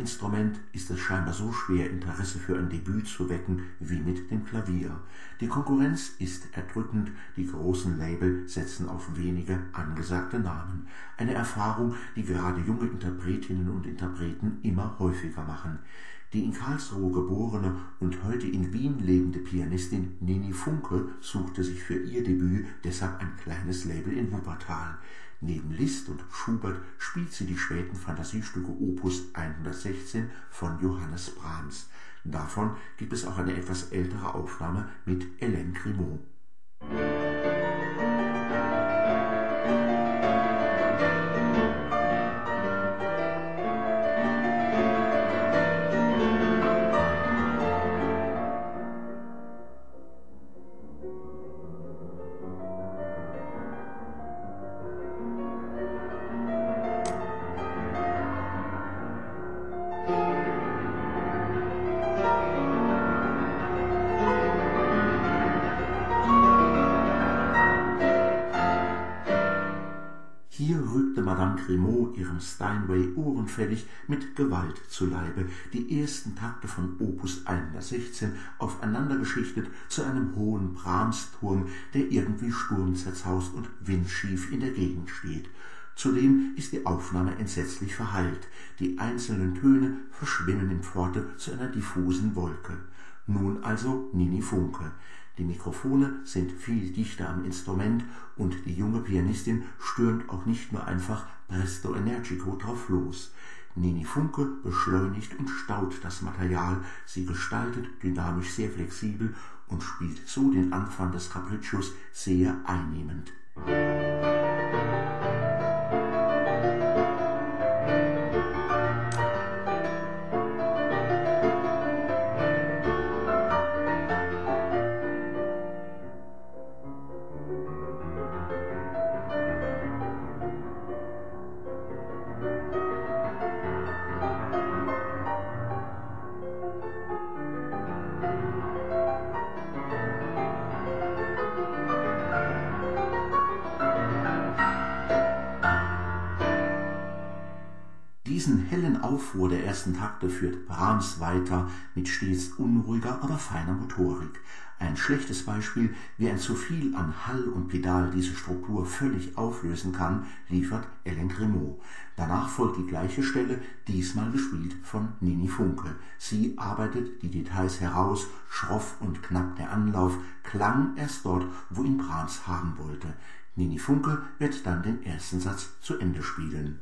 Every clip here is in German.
Instrument ist es scheinbar so schwer, Interesse für ein Debüt zu wecken wie mit dem Klavier. Die Konkurrenz ist erdrückend, die großen Label setzen auf wenige angesagte Namen. Eine Erfahrung, die gerade junge Interpretinnen und Interpreten immer häufiger machen. Die in Karlsruhe geborene und heute in Wien lebende Pianistin Nini Funke suchte sich für ihr Debüt deshalb ein kleines Label in Wuppertal. Neben Liszt und Schubert spielt sie die späten Fantasiestücke Opus 116 von Johannes Brahms. Davon gibt es auch eine etwas ältere Aufnahme mit Hélène Grimaud. Hier rückte Madame Grimaud ihrem Steinway ohrenfällig mit Gewalt zu Leibe, die ersten Takte von Opus 116 aufeinandergeschichtet zu einem hohen Brahms-Turm, der irgendwie sturmzerzaust und windschief in der Gegend steht. Zudem ist die Aufnahme entsetzlich verhallt, die einzelnen Töne verschwimmen im Pforte zu einer diffusen Wolke. Nun also Nini Funke. Die Mikrofone sind viel dichter am Instrument und die junge Pianistin stürmt auch nicht nur einfach presto energico drauf los. Nini Funke beschleunigt und staut das Material, sie gestaltet dynamisch sehr flexibel und spielt so den Anfang des Capriccios sehr einnehmend. Diesen hellen Aufruhr der ersten Takte führt Brahms weiter mit stets unruhiger, aber feiner Motorik. Ein schlechtes Beispiel, wie ein zu viel an Hall und Pedal diese Struktur völlig auflösen kann, liefert Hélène Grimaud. Danach folgt die gleiche Stelle, diesmal gespielt von Nini Funke. Sie arbeitet die Details heraus, schroff und knapp der Anlauf, klang erst dort, wo ihn Brahms haben wollte. Nini Funke wird dann den ersten Satz zu Ende spielen.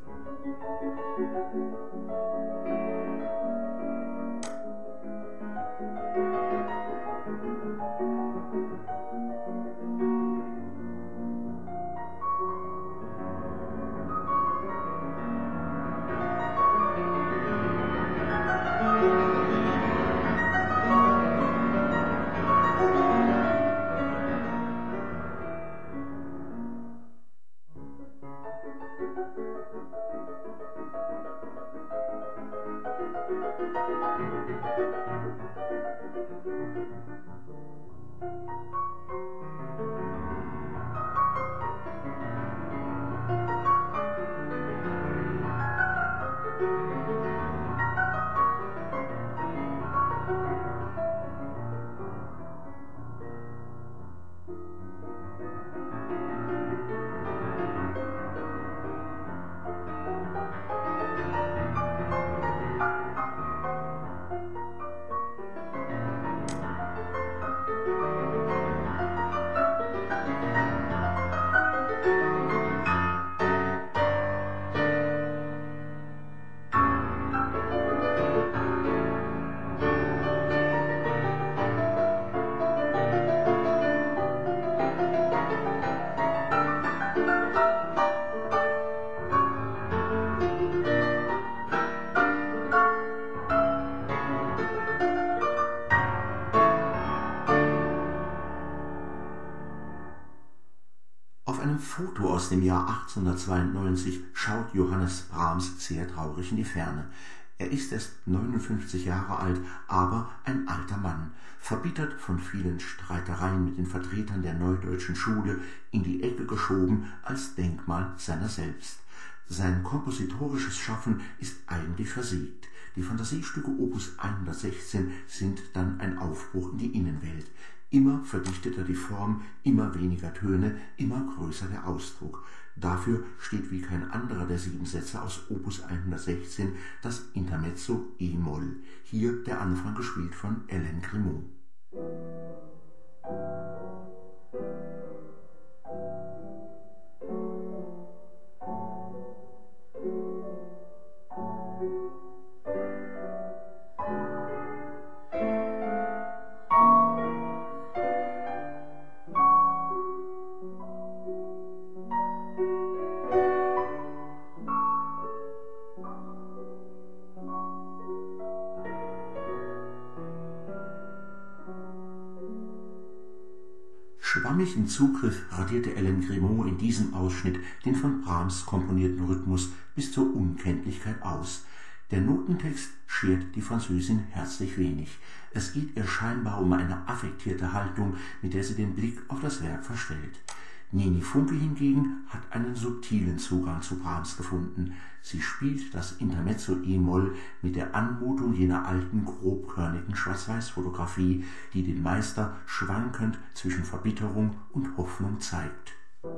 Auf einem Foto aus dem Jahr 1892 schaut Johannes Brahms sehr traurig in die Ferne. Er ist erst 59 Jahre alt, aber ein alter Mann, verbittert von vielen Streitereien mit den Vertretern der Neudeutschen Schule, in die Ecke geschoben als Denkmal seiner selbst. Sein kompositorisches Schaffen ist eigentlich versiegt. Die Fantasiestücke Opus 116 sind dann ein Aufbruch in die Innenwelt. Immer verdichteter die Form, immer weniger Töne, immer größer der Ausdruck. Dafür steht wie kein anderer der 7 Sätze aus Opus 116 das Intermezzo e-Moll. Hier der Anfang gespielt von Hélène Grimaud. Schwammig im Zugriff radierte Hélène Grimaud in diesem Ausschnitt den von Brahms komponierten Rhythmus bis zur Unkenntlichkeit aus. Der Notentext schert die Französin herzlich wenig. Es geht ihr scheinbar um eine affektierte Haltung, mit der sie den Blick auf das Werk verstellt. Nini Funke hingegen hat einen subtilen Zugang zu Brahms gefunden. Sie spielt das Intermezzo e-Moll mit der Anmutung jener alten, grobkörnigen Schwarz-Weiß-Fotografie, die den Meister schwankend zwischen Verbitterung und Hoffnung zeigt.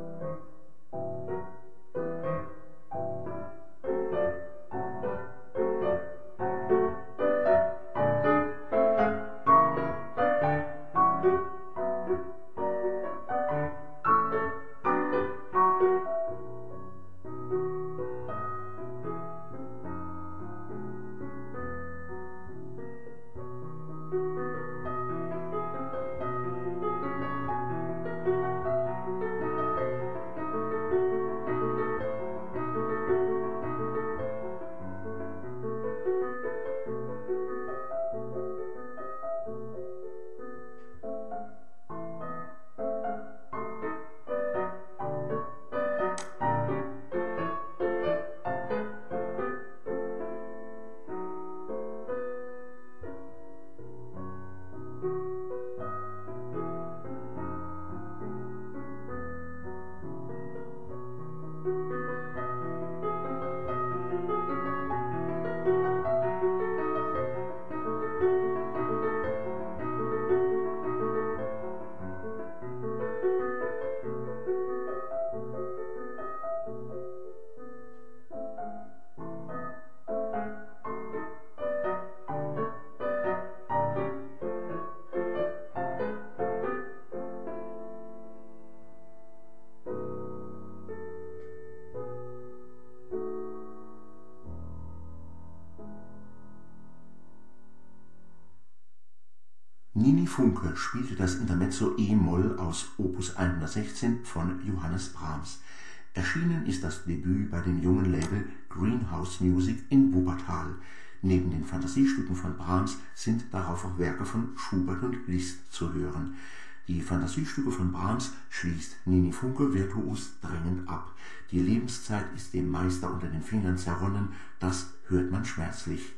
Nini Funke spielte das Intermezzo e-Moll aus Opus 116 von Johannes Brahms. Erschienen ist das Debüt bei dem jungen Label Greenhouse Music in Wuppertal. Neben den Fantasiestücken von Brahms sind darauf auch Werke von Schubert und Liszt zu hören. Die Fantasiestücke von Brahms schließt Nini Funke virtuos drängend ab. Die Lebenszeit ist dem Meister unter den Fingern zerronnen, das hört man schmerzlich.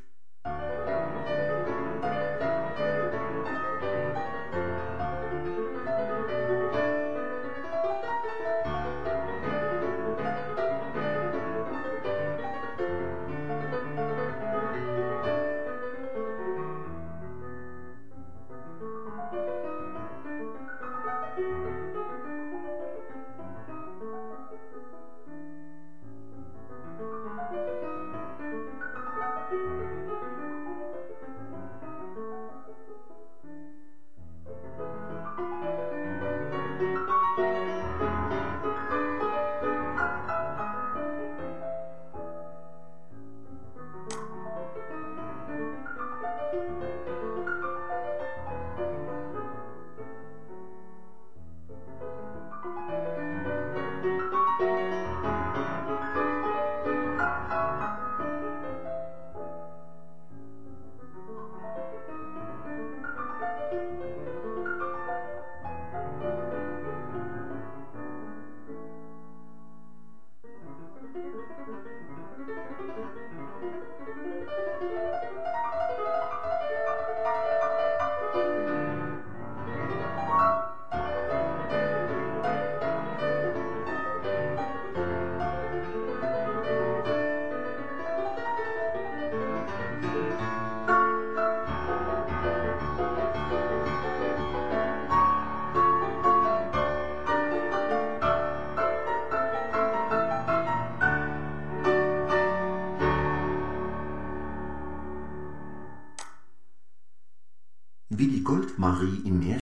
Wie die Goldmarie im